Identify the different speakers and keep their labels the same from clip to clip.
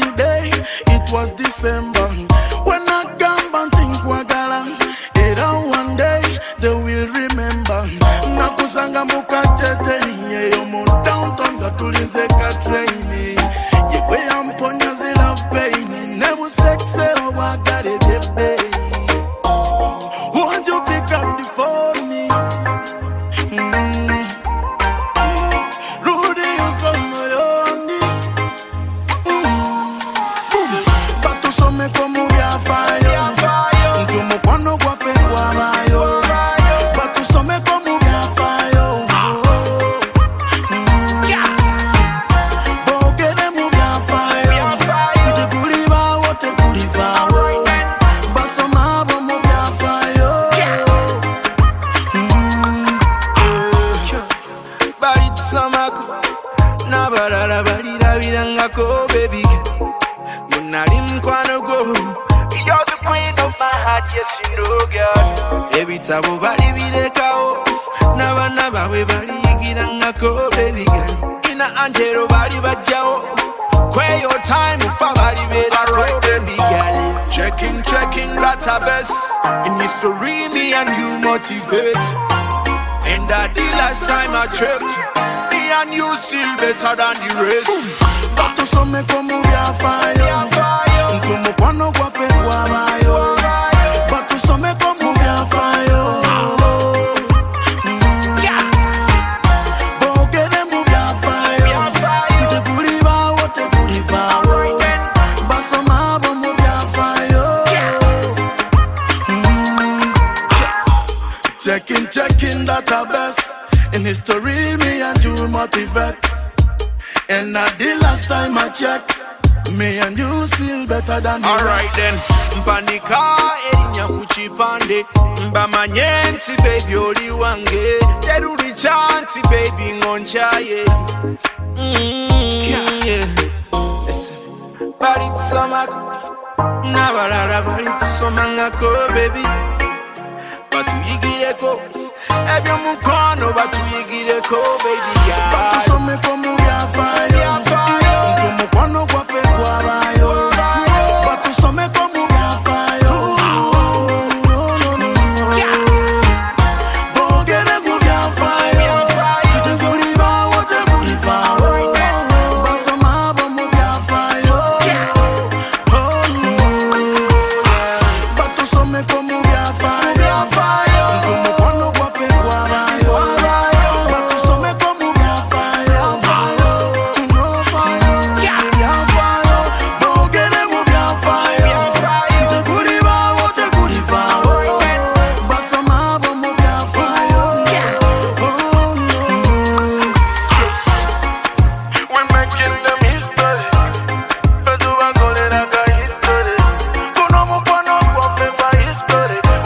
Speaker 1: day, it was December. When I come and think wagala, one day they will remember. Nakusanga mukatete, yo mo downtown gatulinze ka train. Yekwe amponya zila pain, never sexe wagale baby. Won't you pick up the phone me? Rudy, you come along. But to some como via fire.
Speaker 2: Baby, you're not in go. You're the queen of my heart, yes you know, girl. Every time we body be the cow, never we body go, baby girl. In a angelo body but Joe, where your time if I body made a road, baby girl. Checking database, in history me and you motivate. And that the last time I checked, me and you still better than the rest.
Speaker 1: Batu some como via fire. Ntumu kwano kwa fe kwa mayo. Batu some como via fire. Bogene mu via fire. Nteguliba wote kuliva wo. Baso mabo mu via fire. Checking database. In history me and you motivate. And not the last time I checked, me and you still better than the
Speaker 2: alright then, mpanika erinya kuchipande. Mbamanyensi baby oli wange. Teruli chansi baby ngonchaye. Yeah. Listen, balit samako. Nabalala balit somangako baby. Batu yigireko. Ebyo mukwano batu yigireko baby girl.
Speaker 1: Batu some como via fire. Ntumu kwano kwa fe kwa bayo. Batu some como via fire. Bogene mu via fire. Nteguliba wote kuliva wo. Baso mabo mu via fire. Batu some como via fire. Ntumu kwano kwa fe kwa bayo. Batu some como via fire.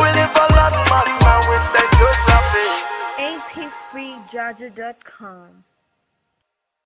Speaker 3: APFreeJaja.com